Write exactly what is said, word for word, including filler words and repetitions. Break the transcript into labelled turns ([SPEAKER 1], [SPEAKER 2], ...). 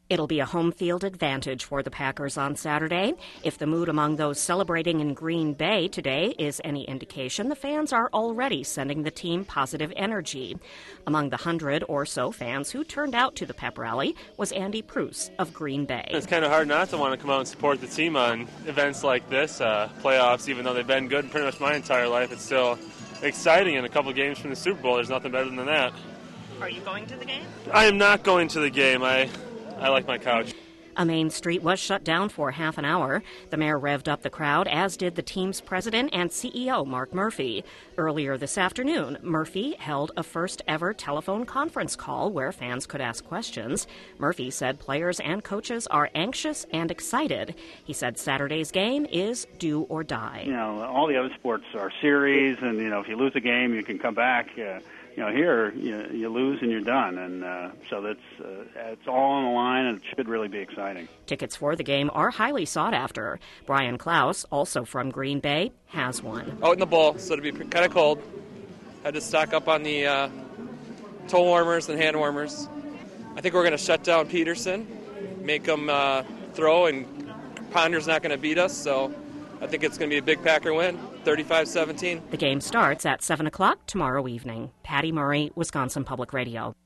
[SPEAKER 1] It'll be a home field advantage for the Packers on Saturday. If the mood among those celebrating in Green Bay today is any indication, the fans are already sending the team positive energy. Among the hundred or so fans who turned out to the pep rally was Andy Pruce of Green Bay.
[SPEAKER 2] It's kind of hard not to want to come out and support the team on events like this, uh, playoffs. Even though they've been good pretty much my entire life, it's still exciting, and a couple games from the Super Bowl, there's nothing better than that.
[SPEAKER 1] Are you going to the game?
[SPEAKER 2] I am not going to the game. I I like my couch.
[SPEAKER 1] A main street was shut down for half an hour. The mayor revved up the crowd, as did the team's president and C E O, Mark Murphy. Earlier this afternoon, Murphy held a first-ever telephone conference call where fans could ask questions. Murphy said players and coaches are anxious and excited. He said Saturday's game is do or die.
[SPEAKER 3] You know, all the other sports are series, and, you know, if you lose a game, you can come back. Uh, You know, here you, you lose and you're done, and uh, so that's uh, it's all on the line, and it should really be exciting.
[SPEAKER 1] Tickets for the game are highly sought after. Brian Klaus, also from Green Bay, has one.
[SPEAKER 4] Out in the bowl, so it'll be kind of cold. Had to stock up on the uh, toe warmers and hand warmers. I think we're going to shut down Peterson, make him uh, throw, and Ponder's not going to beat us, so I think it's going to be a big Packer win, thirty-five seventeen.
[SPEAKER 1] The game starts at seven o'clock tomorrow evening. Patty Murray, Wisconsin Public Radio.